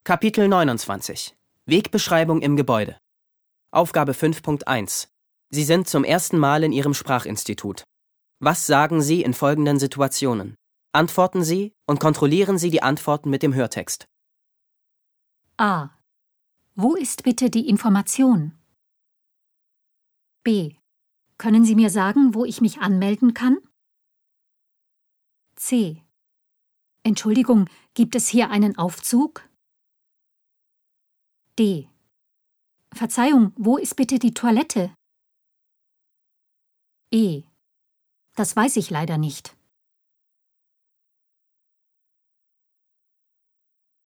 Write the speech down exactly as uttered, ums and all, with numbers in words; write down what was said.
Kapitel neunundzwanzig. Wegbeschreibung im Gebäude. Aufgabe fünf Punkt eins. Sie sind zum ersten Mal in Ihrem Sprachinstitut. Was sagen Sie in folgenden Situationen? Antworten Sie und kontrollieren Sie die Antworten mit dem Hörtext. A. Wo ist bitte die Information? B. Können Sie mir sagen, wo ich mich anmelden kann? C. Entschuldigung, gibt es hier einen Aufzug? D. Verzeihung, wo ist bitte die Toilette? E. Das weiß ich leider nicht.